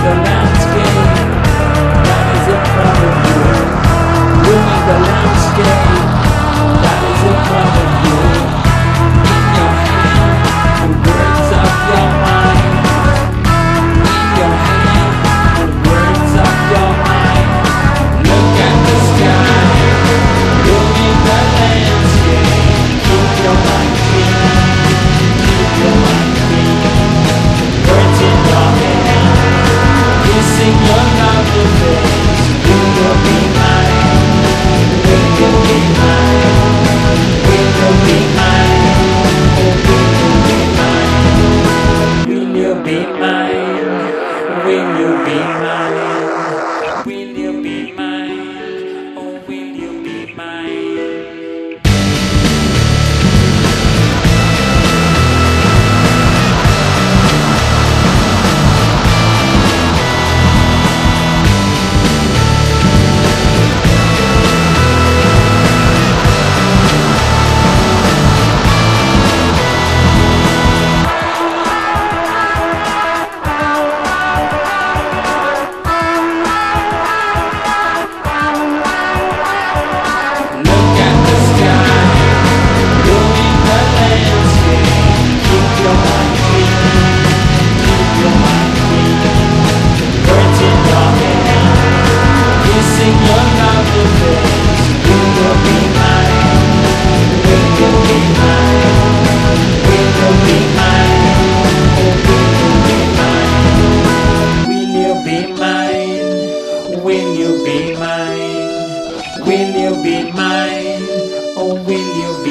the landscape that is in front of you. Roaming the landscape that is in front of you. In your hand, the words of your mind. In your hand, the words of your mind. Look at the sky, roaming the landscape. Keep your mind clean, keep your mind clean. Words in your hand, kissing your lovely face. Will you be mine? Will you be mine? Will you be mine? Will you be mine? Will you be mine? Will you be mine? Oh, will you be mine? Look at the sky, roaming the landscape. Keep your mind clean, keep your mind clean. Words in your hand, kissing your lovely face. Will you be mine? Will you be mine? Will you be mine? Will you be mine? Will you be mine? Will you be mine? Will you be mine? Oh, will you